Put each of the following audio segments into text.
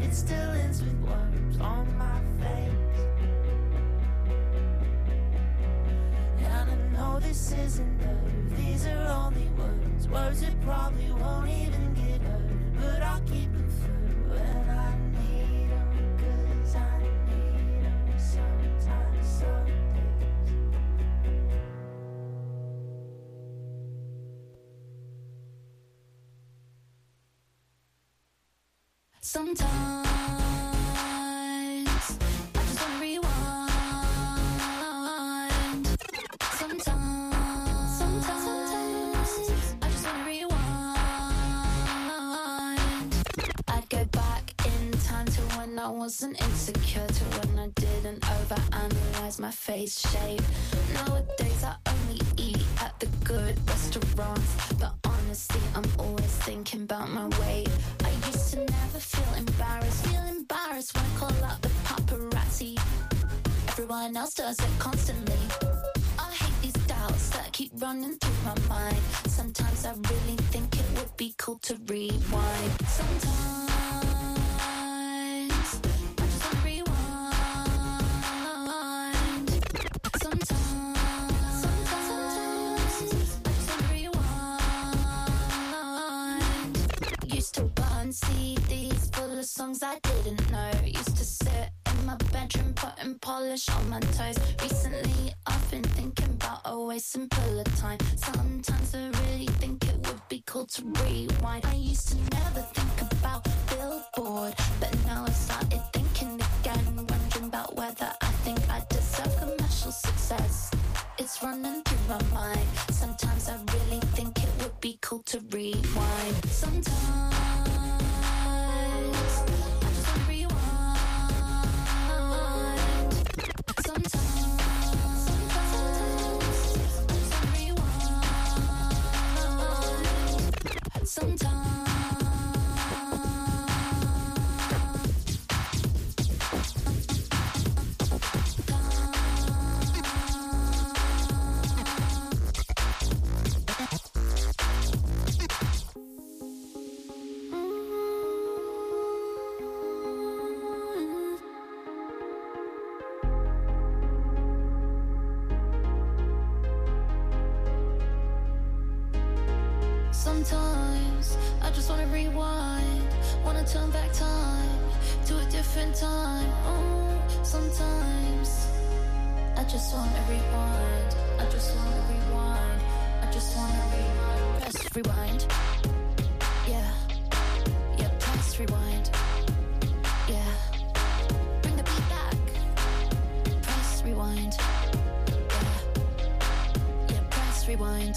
it still ends with worms on my face. And I know this isn't love, these are only words, words that probably won't even get heard, but I'll keep them through when I need them, 'cause I need them sometimes, some days. Sometimes I just wanna rewind. Sometimes I just wanna rewind. I'd go back in time to when I wasn't insecure, to when I didn't overanalyze my face shape. Nowadays I only eat at the good restaurants, but honestly I'm always thinking about my weight. I used to never feel embarrassed when I call out the paparazzi. Everyone else does it constantly. I hate these doubts that keep running through my mind. Sometimes I really think it would be cool to rewind. Sometimes I just wanna rewind. Sometimes I just wanna rewind. Used to burn CDs full of songs I didn't know. Used to sit in my bedroom putting polish on my toes. Recently I've been thinking about a way simpler time. Sometimes I really think it would be cool to rewind. I used to never think about Billboard, but now I've started thinking again, wondering about whether I think I deserve commercial success. It's running through my mind. Sometimes I really think it would be cool to rewind. Sometimes I just wanna rewind. Sometimes Sometimes I just wanna rewind, wanna turn back time to a different time. Oh, sometimes I just wanna rewind, I just wanna rewind, I just wanna rewind. Press rewind, yeah, yeah, press rewind, yeah. Bring the beat back, press rewind, yeah, yeah, press rewind.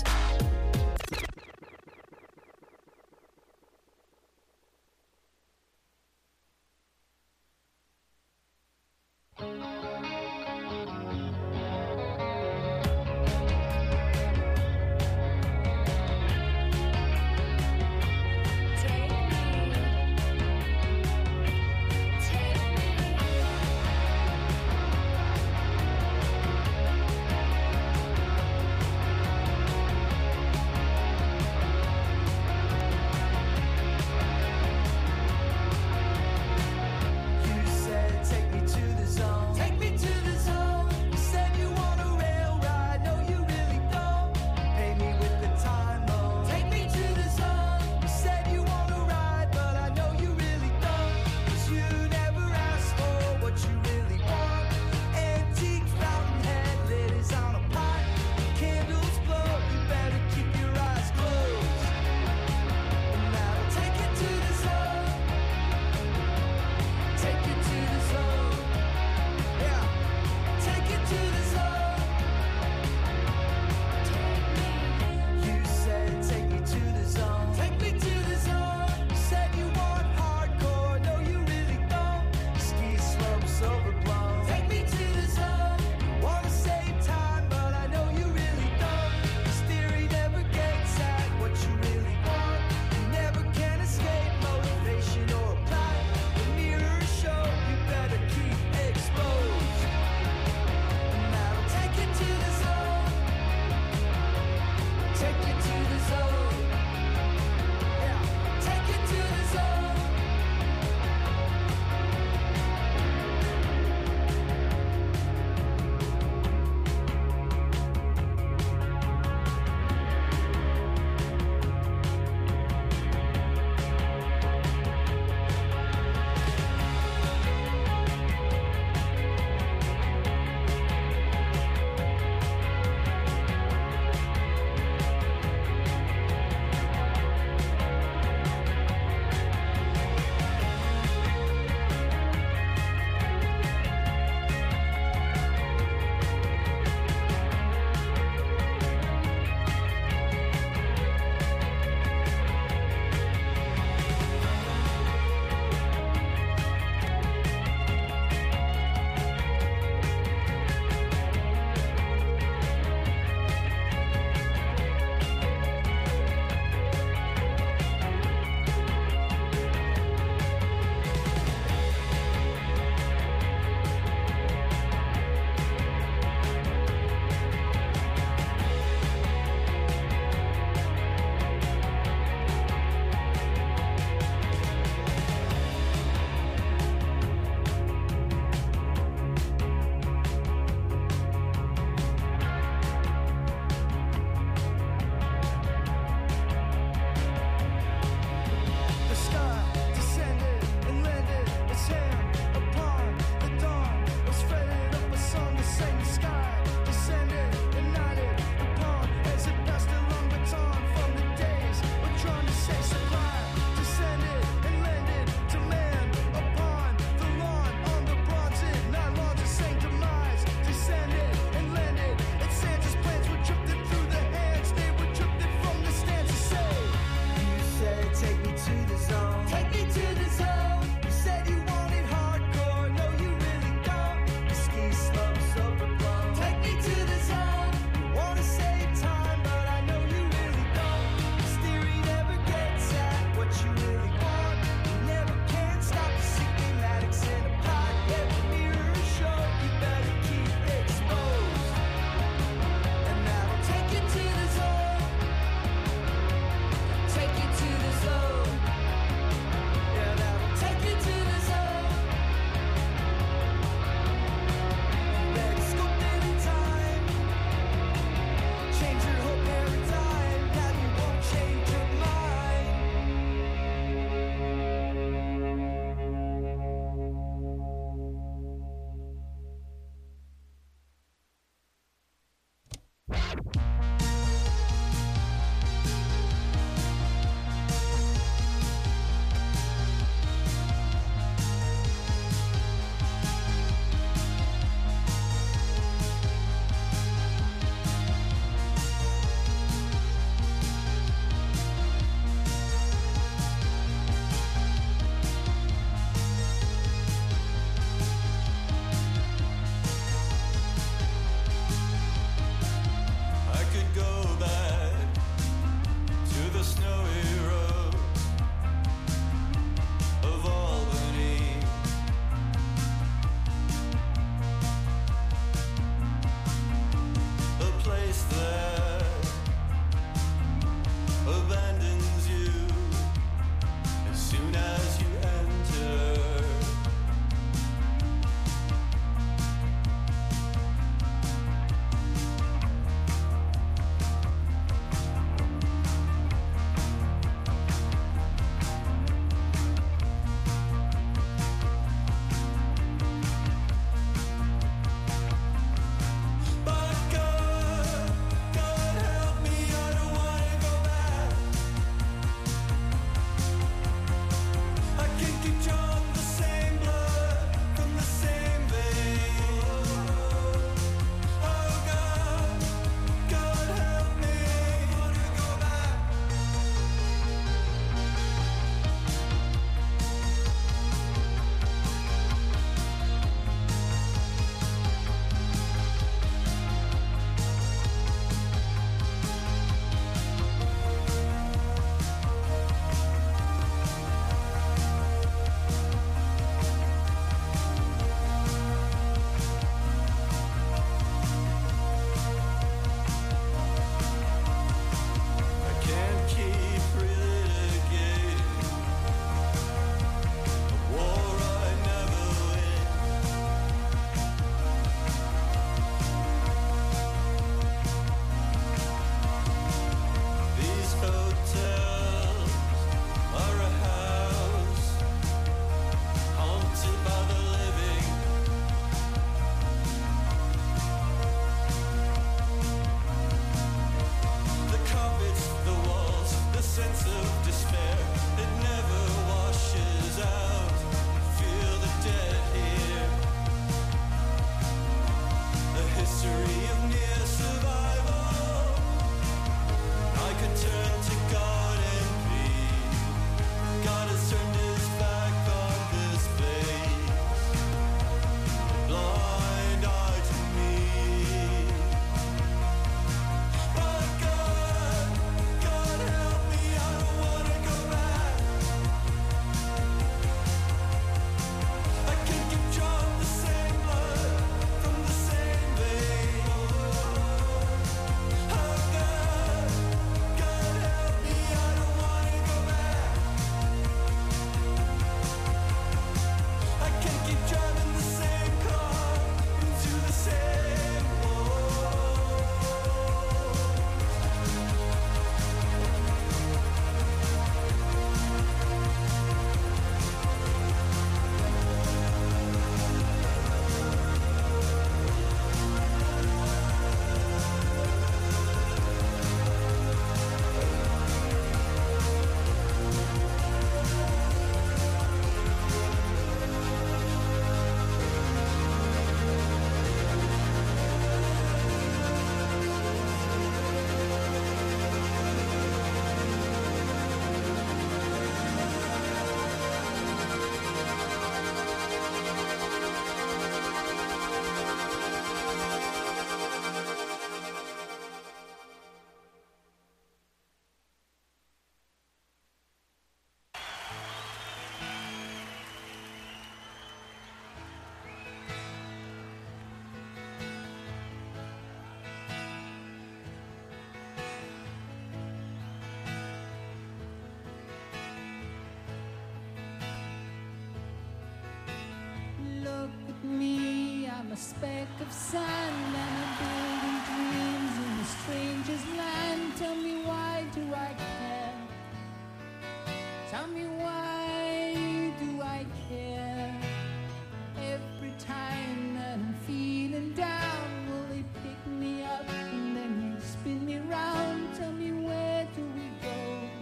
speck of sand, and I'm building dreams in a stranger's land. Tell me, why do I care? Tell me, why do I care? Every time that I'm feeling down, will they pick me up and then they spin me round? Tell me, where do we go?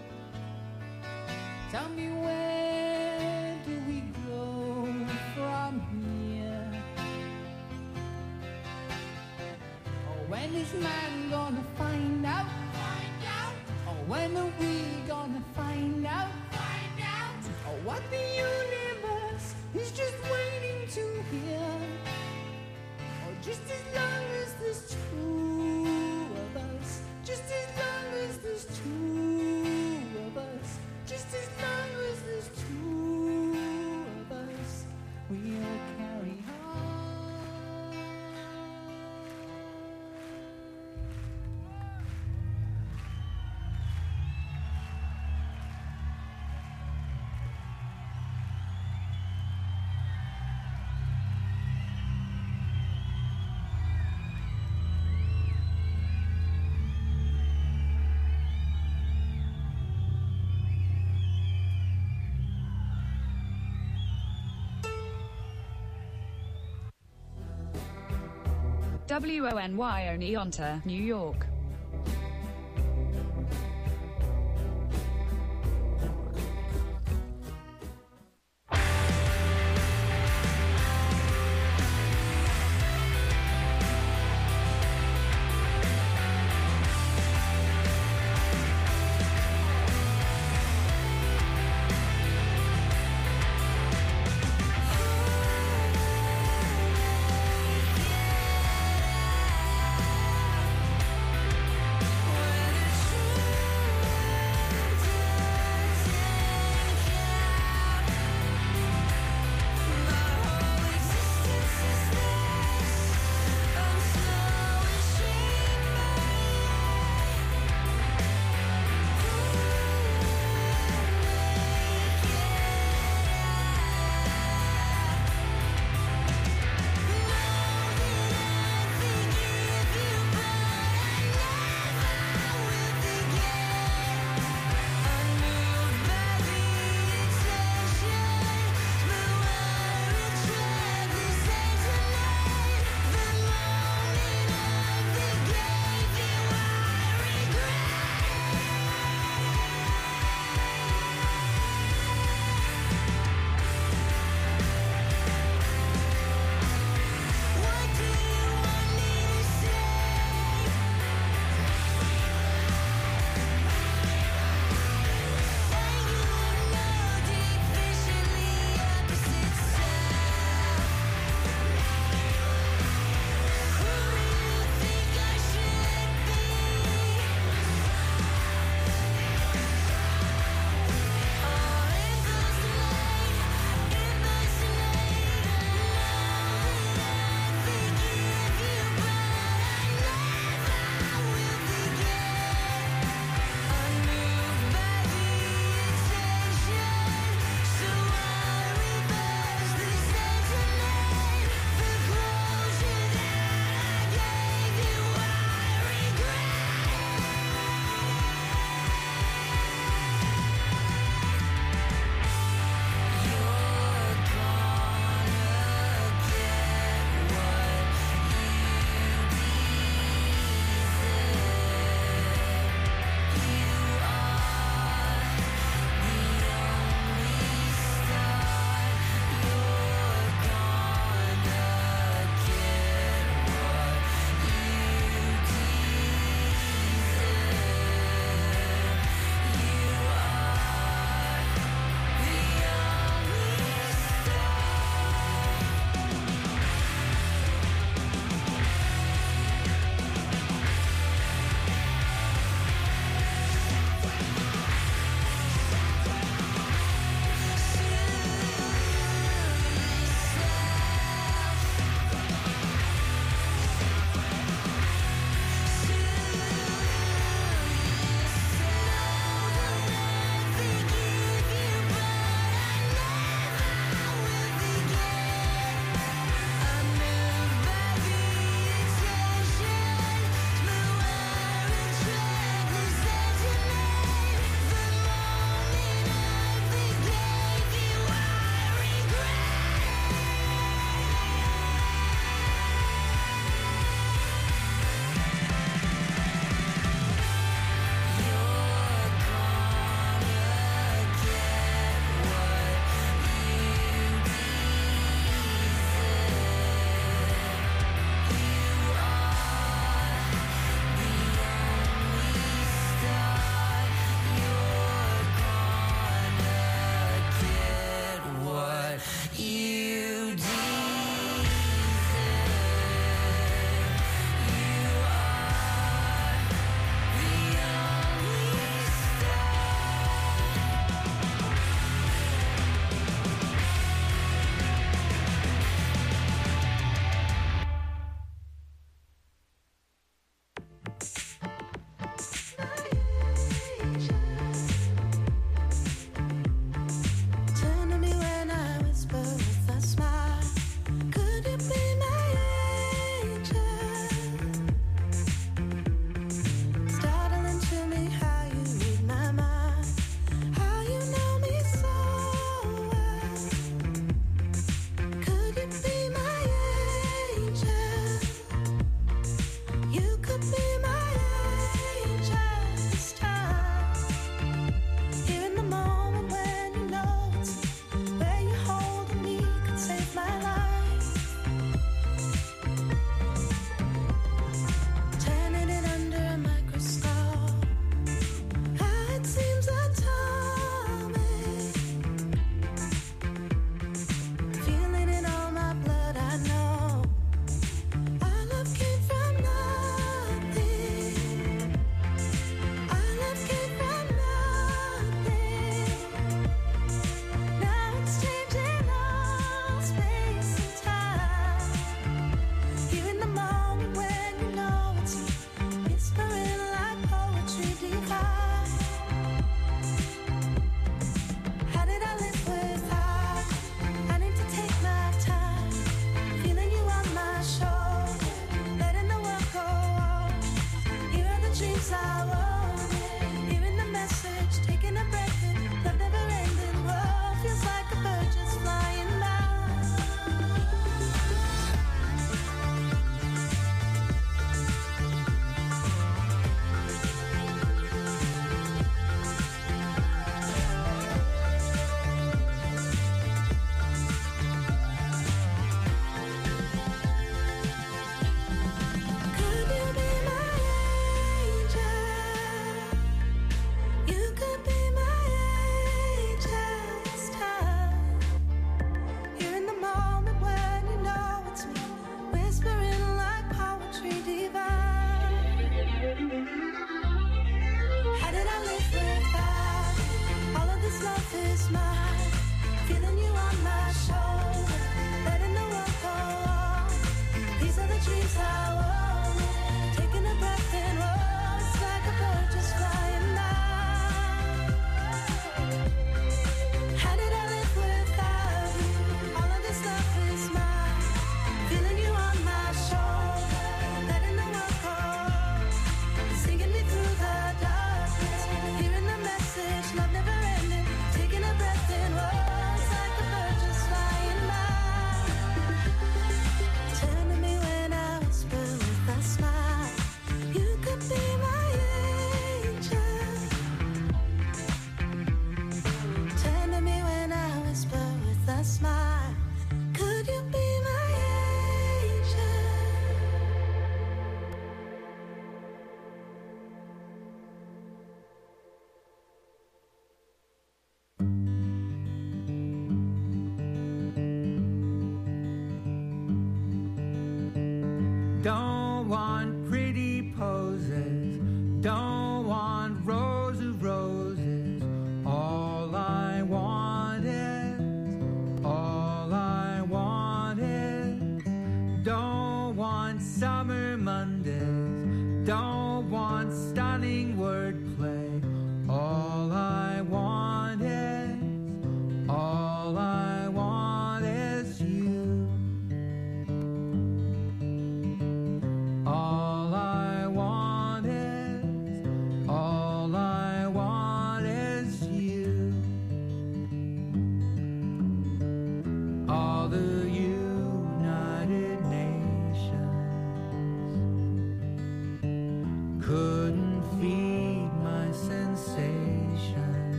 Tell me, where do we go from here? Oh, when is man gonna find out? Find out. Oh, when are we gonna find out? Find out. Oh, what the universe is just waiting to hear. Oh, just as long as there's two of us, just as long as there's two of us, just as long as there's two of us, we'll carry on. WONY Oneonta, New York.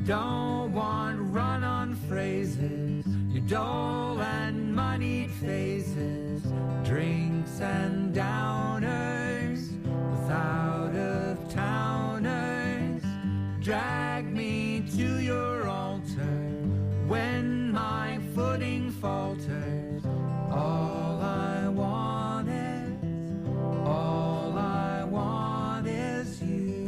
don't want run-on phrases, your dull and moneyed faces, drinks and downers, with out-of-towners. Drag me to your altar when my footing falters. All I want is you.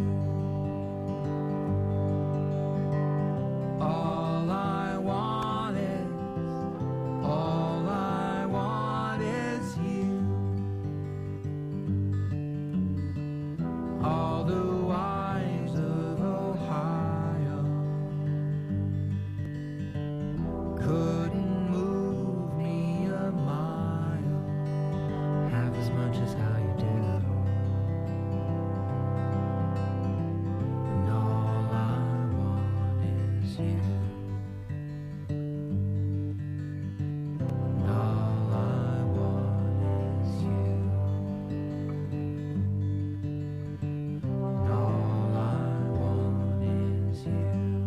All I want is you. All the wise of Ohio couldn't move me a mile, half as much as how you do. And all I want is you. And all I want is you. And all I want is you.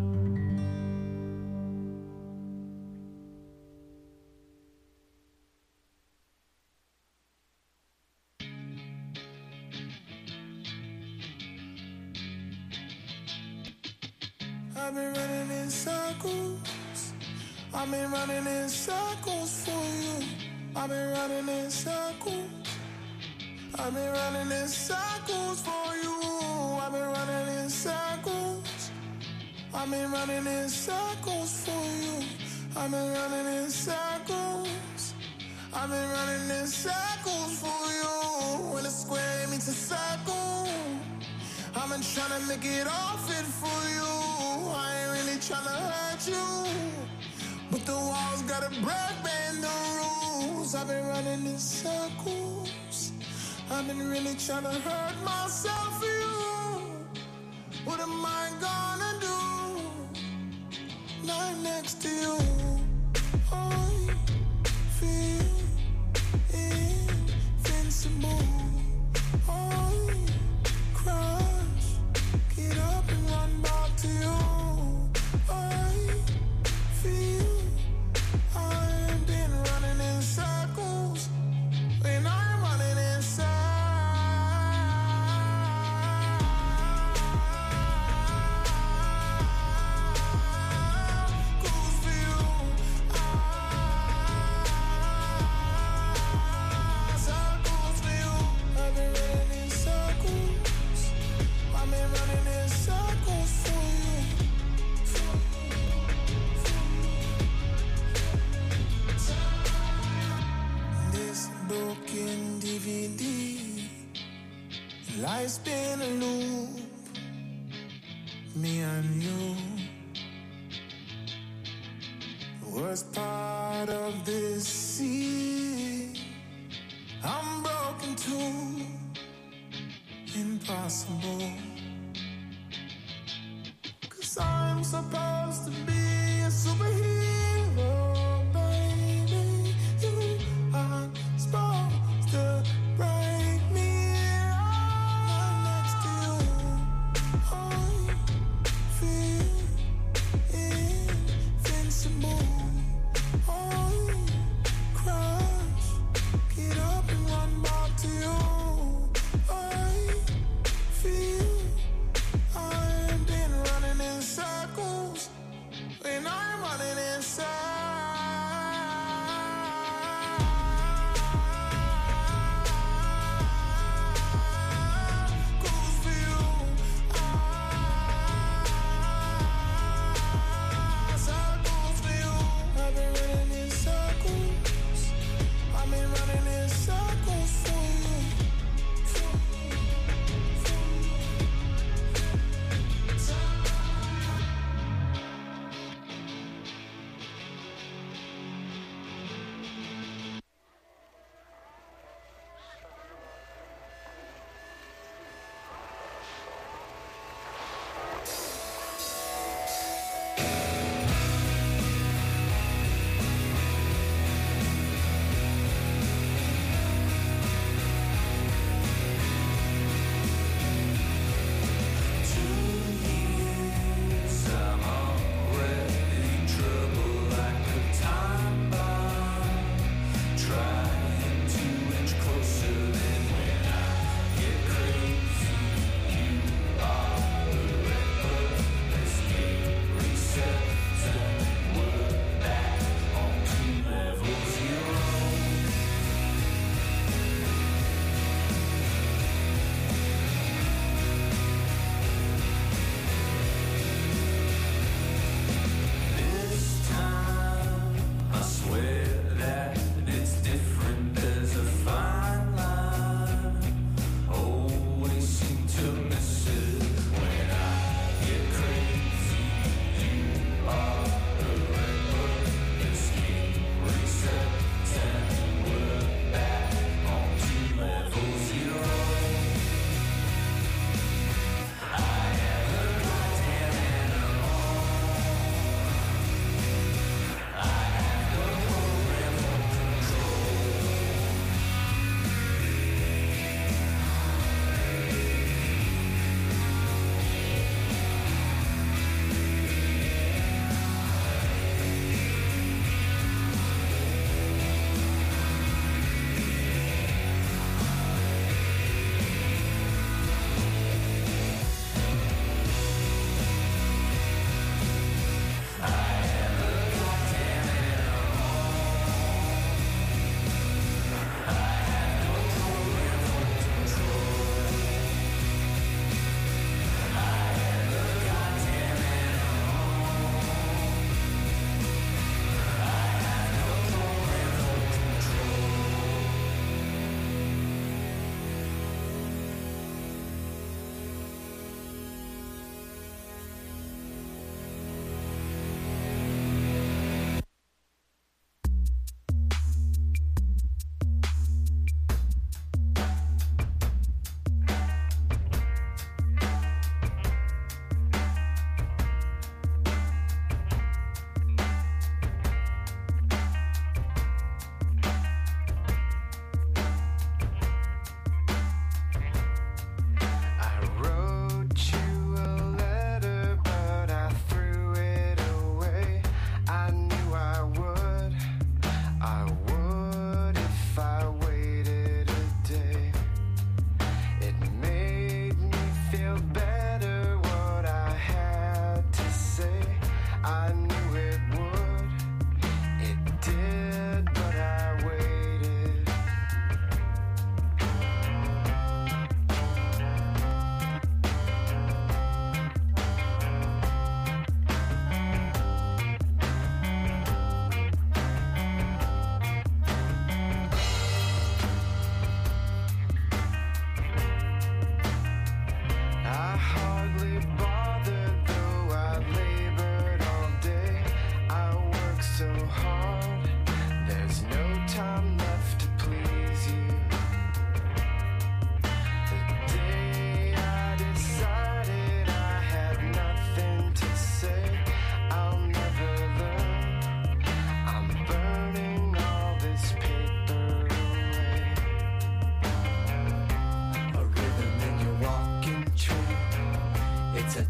I've been running in circles. I've been running in circles for you. I've been running in circles. I've been running in circles for you. I've been running in circles. I've been running in circles for you. I've been running in circles. I've been running in circles for you. When a square meets a circle, I've been trying to make it all fit for you. I ain't really trying to hurt you, but the walls gotta break, bend the rules. I've been running in circles. I've been really trying to hurt myself for you. What am I gonna do? Now I'm next to you. I feel invincible. I crash, get up and run back to you. I feel I've been running in circles, and I'm running in circles for you. Circles for you. I've been running in circles. I've been running in circles for you. This broken DVD, life's been a loop, me and you. The worst part of this scene, I'm broken too, impossible. 'Cause I'm supposed to be a superhero, baby. You are supposed to break me. I'm next to you. I feel invincible. I crash, get up and run back to you. I feel I've been running in circles,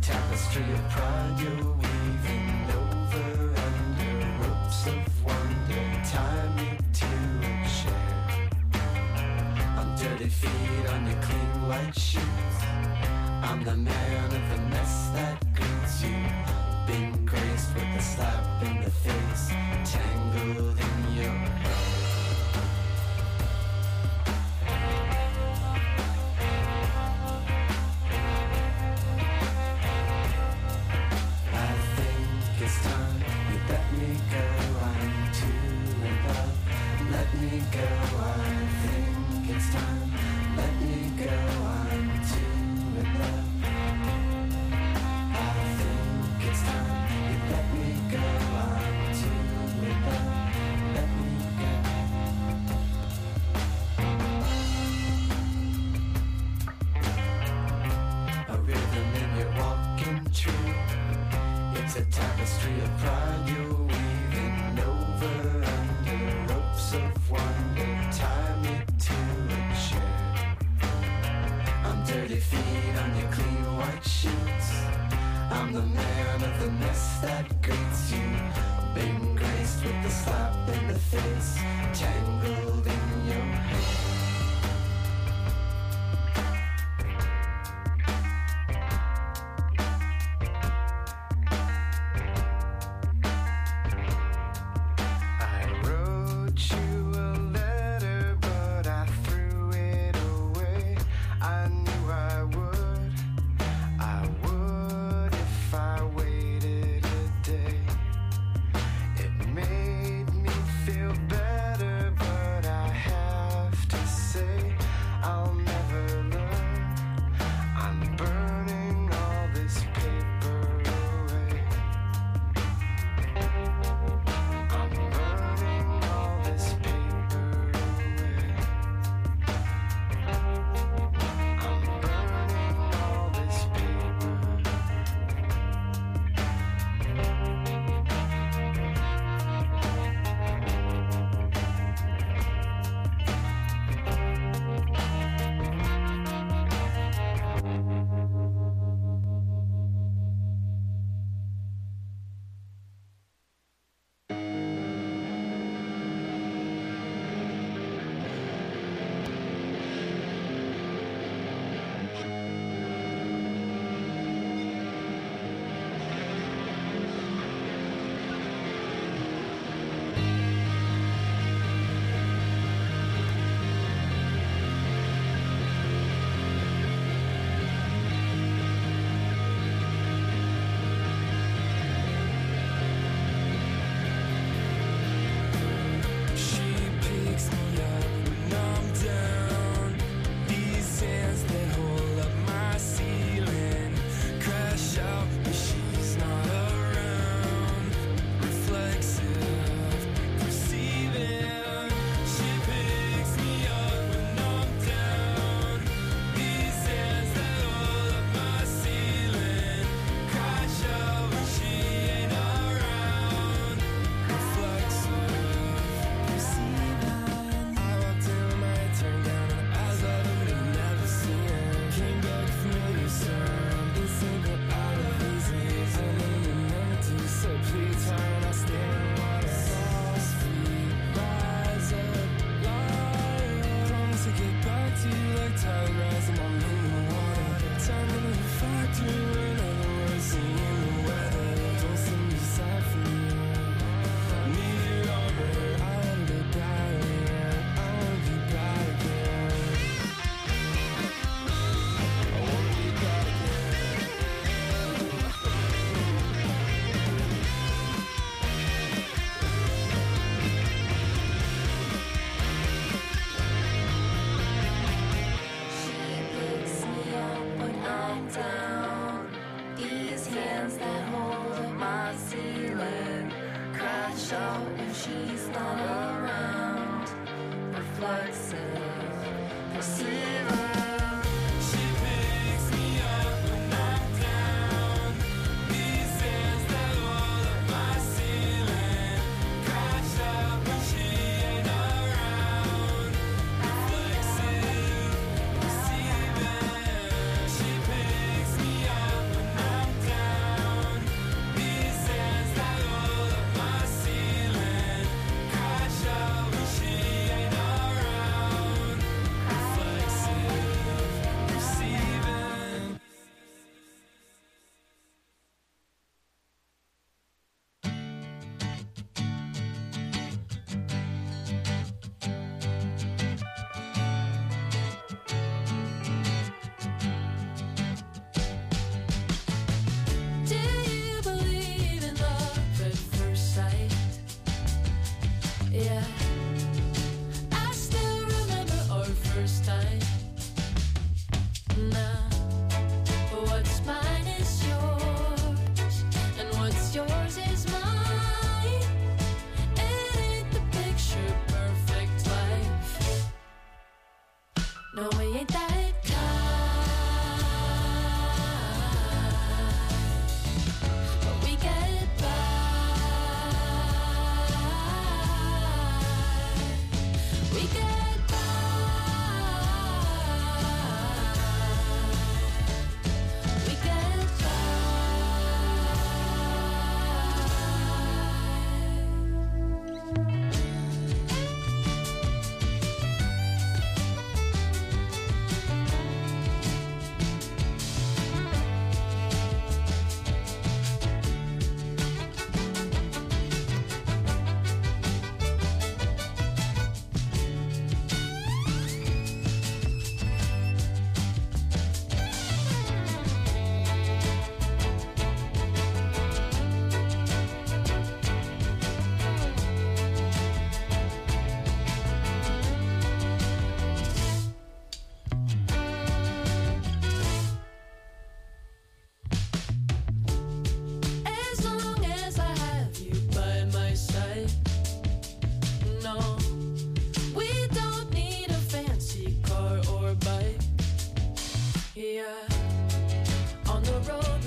tapestry of pride you're weaving over under ropes of wonder. Tie me to a chair on dirty feet on your clean white sheets. I'm the man of the mess that greets you, been graced with a slap in the face, tangled in your hair. It's time you let me go, I'm too in love. Let me go, I think it's time. Let me go, I'm too in love. I think it's time you let me go, I'm too in love. Let me go. A rhythm in your walking tree. It's a tapestry of pride you're weaving over under ropes of wonder. Tie me to a chair on dirty feet on your clean white sheets. I'm the man of the mess that greets you, been graced with the slap in the face, tangled in your hair. Feel better, but I have to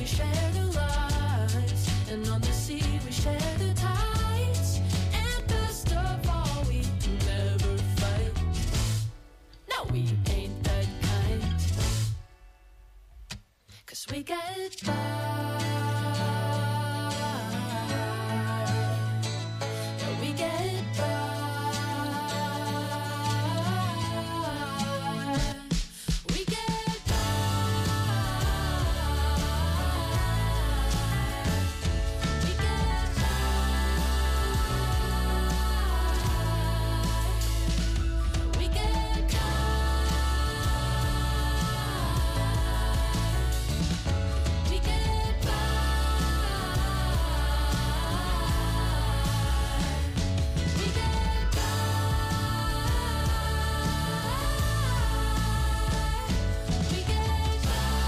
share the lives, and on the sea we share the tides. And best of all, we never fight. No, we ain't that kind. 'Cause we get by. Yeah, we get by. We get by. We get by. We get by. We get by. We get by. We get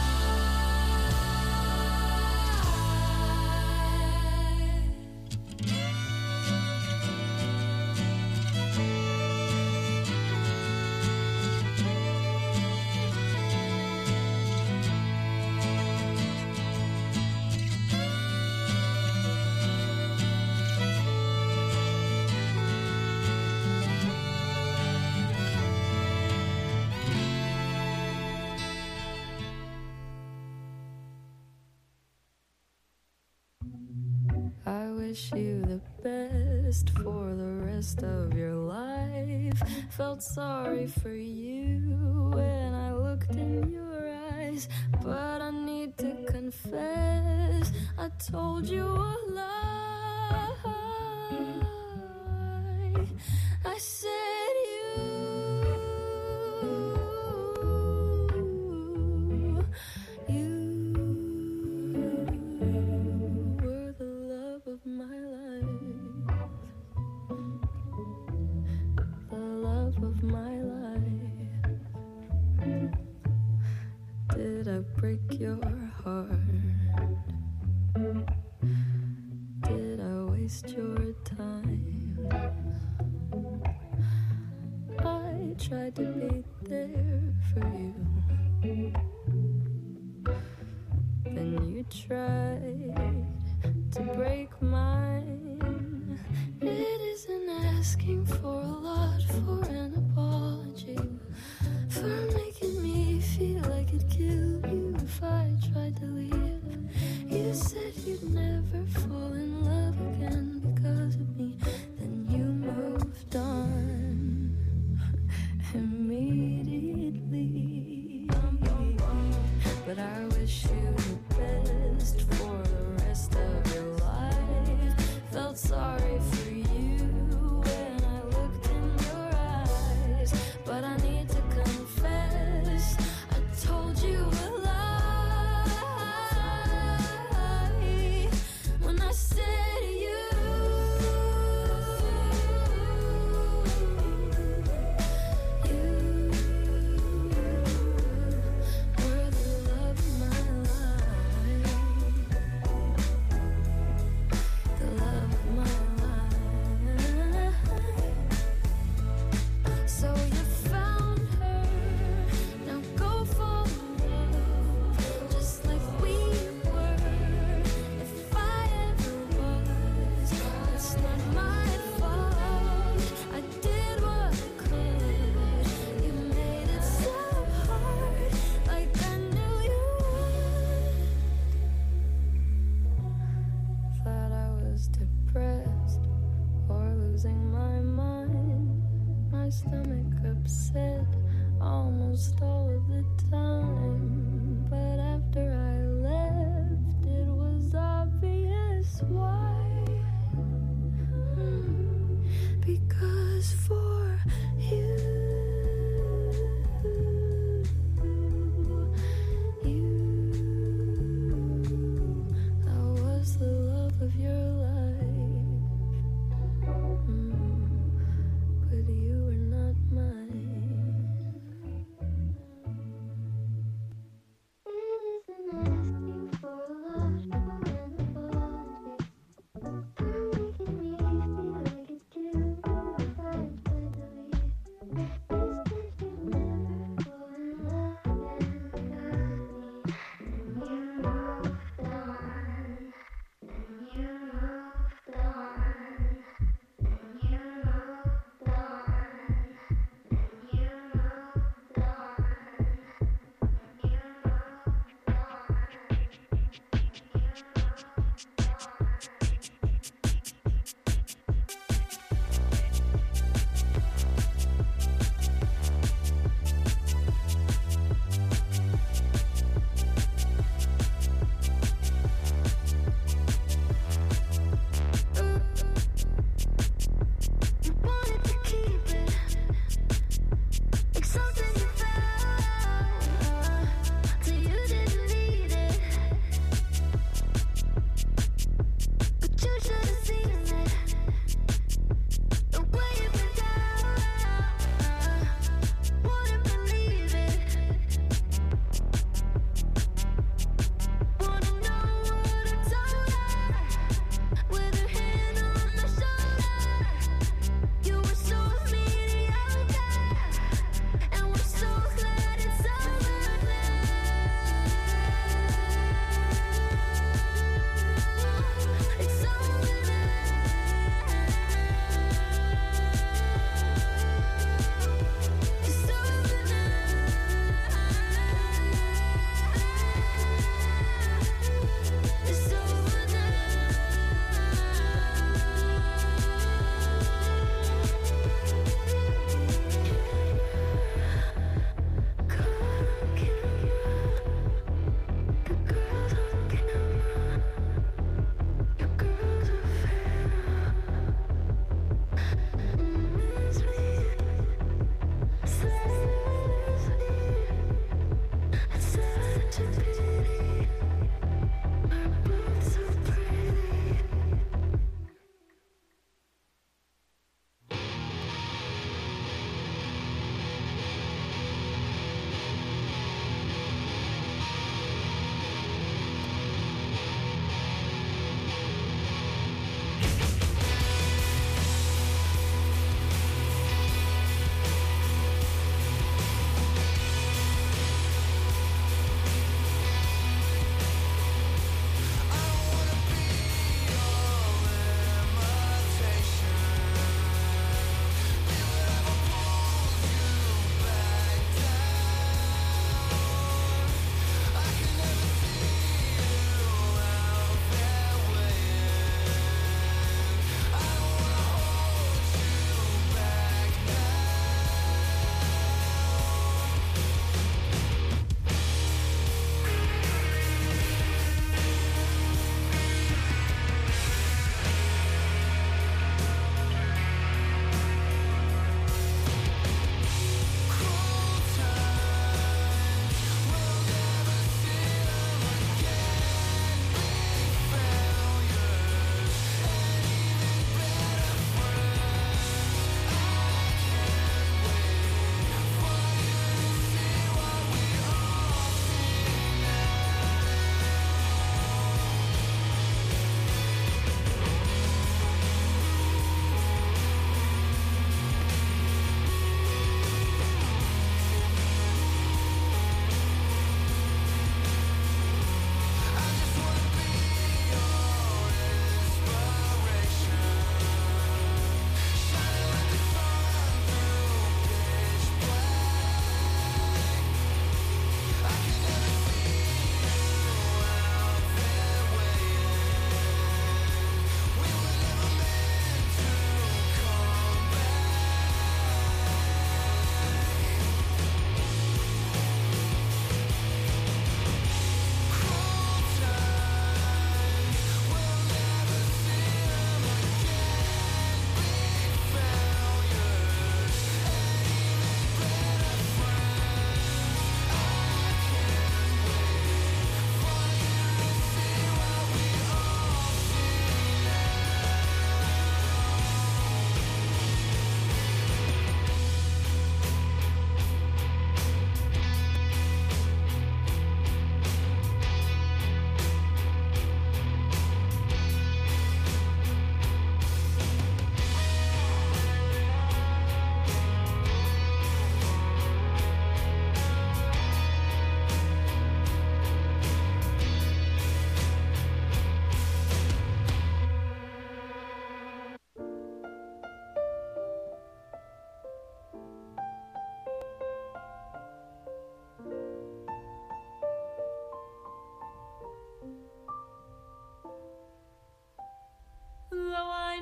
I wish you the best for the rest of your life. Felt sorry for you when I looked in your eyes, but I need to confess, I told you a lie. I said you were the love of my life, the love of my life. Did I break your heart? Did I waste your time? I tried to be there for you, then you tried to break mine. It isn't asking for a lot for an apology, for making me feel like it'd kill you if I tried to leave. You said you'd never fall in love again because of me, then you moved on immediately. But I wish you the best for the rest of your life.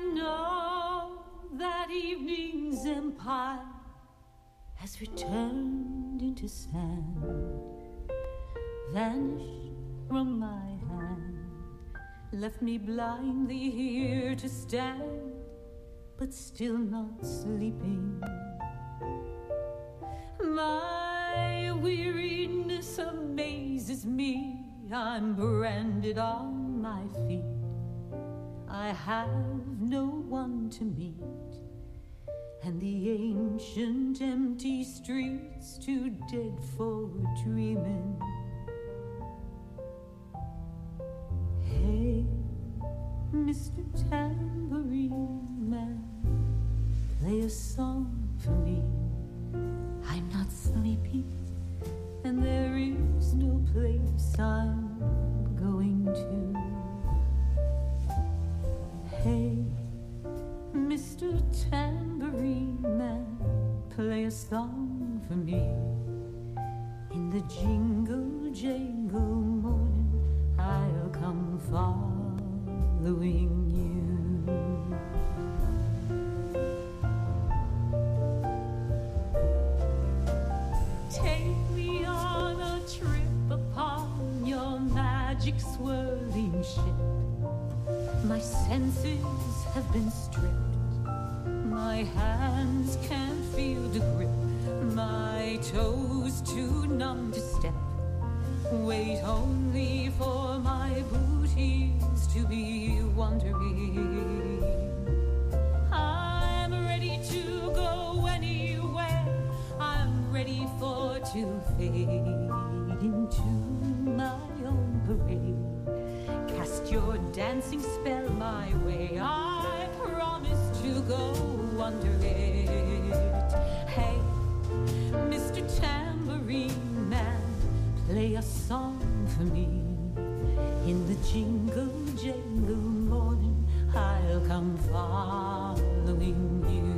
know that evening's empire has returned into sand, vanished from my hand, left me blindly here to stand, but still not sleeping. My weariness amazes me. I'm branded on my feet. I have no one to meet, and the ancient empty streets too dead for dreaming. Hey, Mr. Tambourine Man, play a song for me. I'm not sleepy, and there is no place I'm going to. Hey, Mr. Tambourine Man, play a song for me. In the jingle jangle morning, I'll come following you. Take me on a trip upon your magic swirling ship. My senses have been stripped. My hands can't feel the grip. My toes too numb to step. Wait only for my booties to be wandering. I'm ready to go anywhere. I'm ready for to fade into my own parade. Cast your dancing spell my way. I promise to go under it. Hey, Mr. Tambourine Man, play a song for me. In the jingle jangle morning, I'll come following you.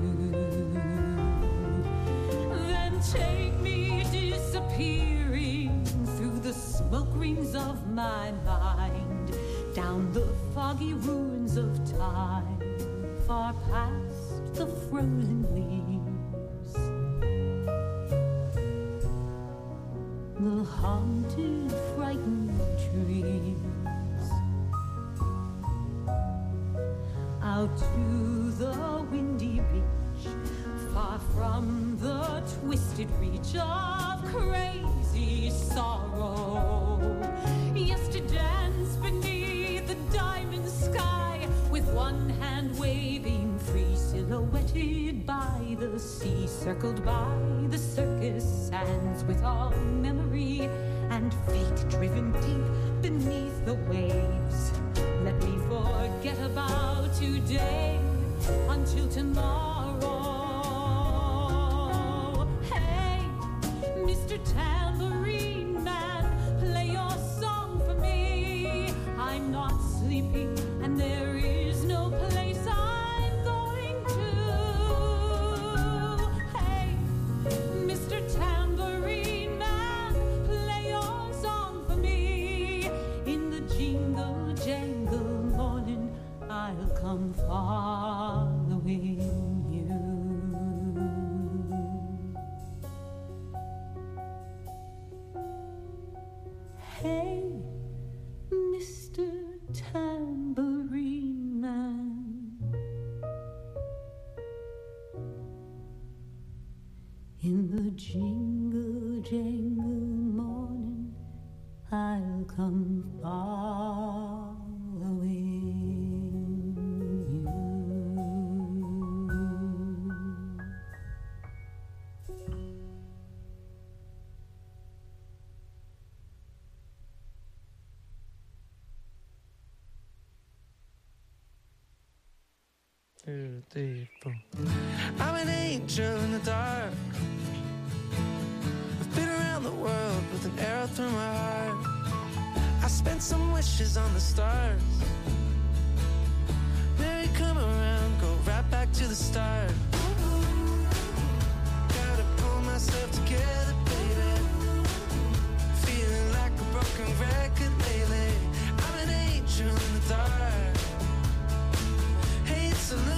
Then take me disappearing through the smoke rings of my mind, down the foggy ruins of time, far past the frozen leaves. The haunted, frightened trees. Out to the windy beach, far from the twisted reach of crazy sorrow. Yes, to dance beneath the diamond sky, with one hand waving free, silhouetted by the sea, circled by the circus sands, with all memory and fate driven deep beneath the waves. Let me forget about today until tomorrow. Hey, Mr. Tambourine Man, play your song for me. I'm not sleepy, and there is no place I'm going to. Hey, Mr. Tambourine Man, play your song for me. In the jingle jangle morning, I'll come following you. Hey, Mr. Tambourine Man, in the jingle jangle morning, I'll come following you. I'm an angel in the dark. I've been around the world with an arrow through my heart. I spent some wishes on the stars. Merry come around, go right back to the start. Gotta pull myself together, baby. Feeling like a broken record lately. I'm an angel in the dark. Hey, it's a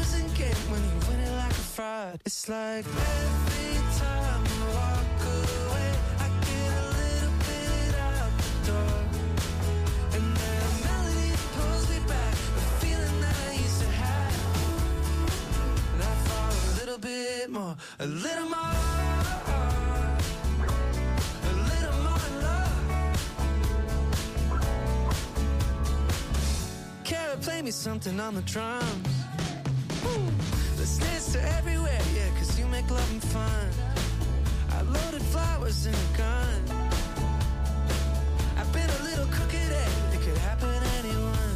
It's like every time I walk away, I get a little bit out the door, and then a melody pulls me back, the feeling that I used to have, and I fall a little bit more, a little more, a little more in love. Kara, play me something on the drums. Let's dance to everywhere, yeah, 'cause you make loving fun. I loaded flowers in a gun. I've been a little crooked egg, it could happen to anyone.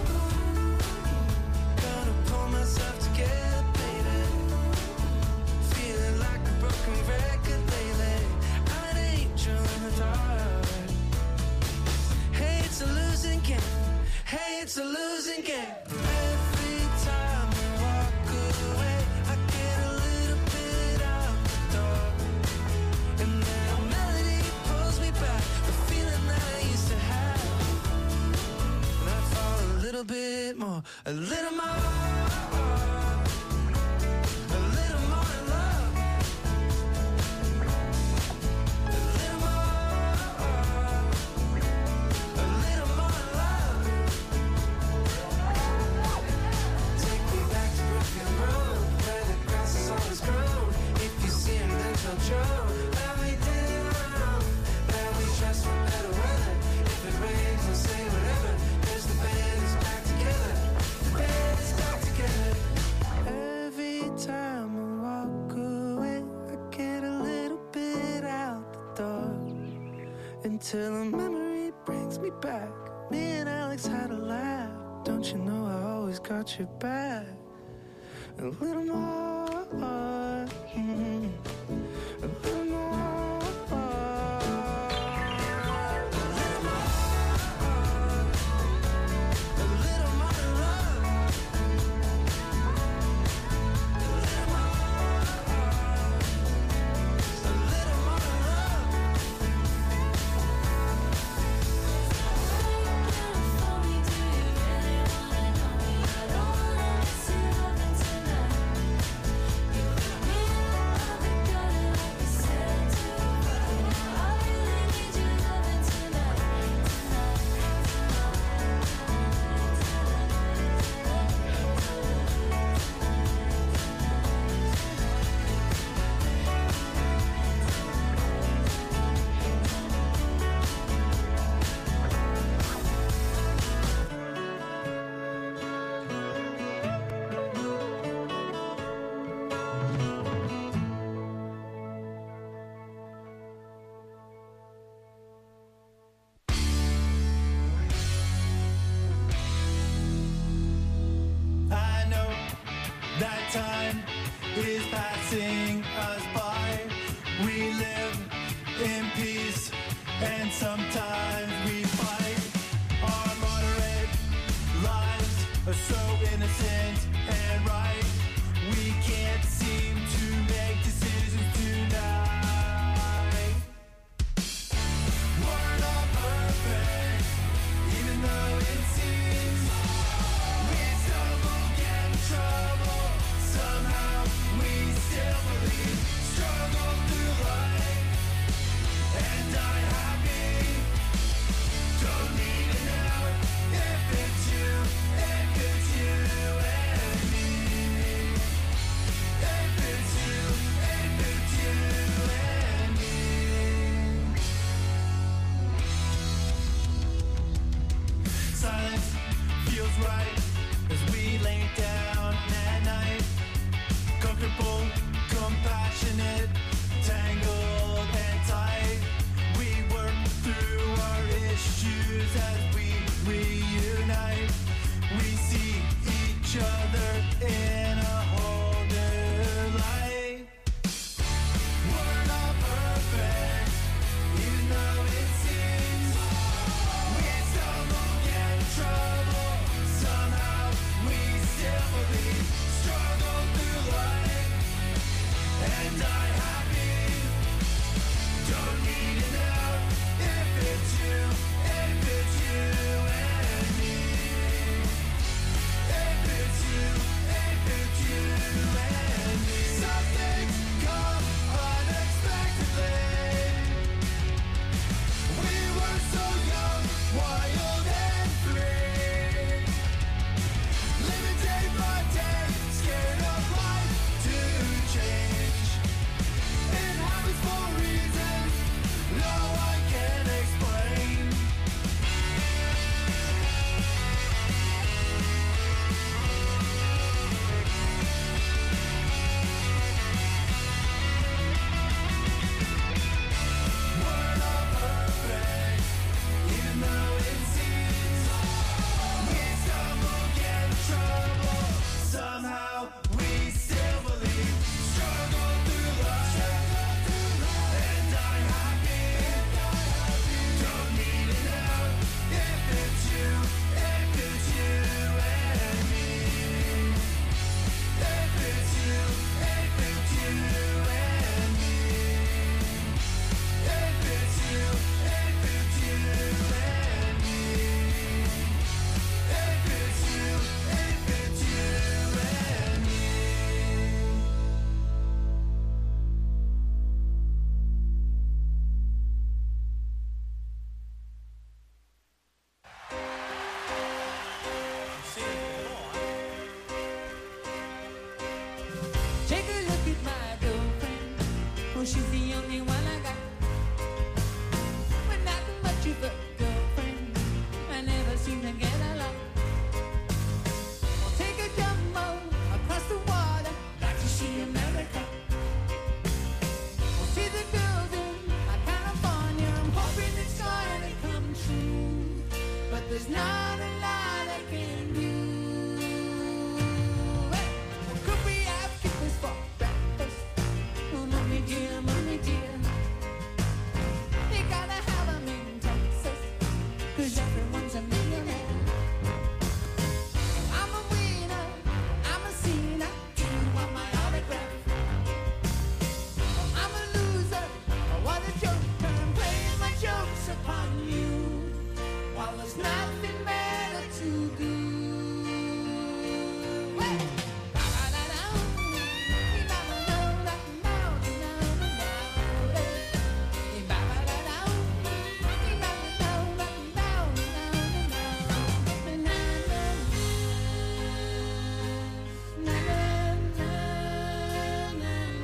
Gonna pull myself together, baby. Feeling like a broken record lately. I'm an angel in the dark. Hey, it's a losing game. Hey, it's a losing game. Every time I walk away, I get a little bit out the door, and then a melody pulls me back, the feeling that I used to have, and I fall a little bit more, a little more, a little more in love, a little more, a little more in love. Take me back to Brookfield Road, where the grass is always grown. If you see him, then tell Joe that we did it wrong, that we dress for better weather. If it rains, we'll say whatever, 'cause the band is back together. The band is back together. Every time I walk away, I get a little bit out the door, until a memory brings me back. Me and Alex had a laugh. Don't you know I always got your back? A little more, a little more, a little more, a little more in love, a little more, a little more in love. I know that time is passing us by. We live in peace, and sometimes we fight. Our moderate lives are so innocent and right. We can't seem to make decisions tonight. We're not perfect, even though it seems. We stumble, get in trouble. Somehow we still believe. Struggle through life and die happy. Don't need an out if it's you and me. If it's you and me. Silence feels right as we lay down at night. Comfortable, compassionate, tangled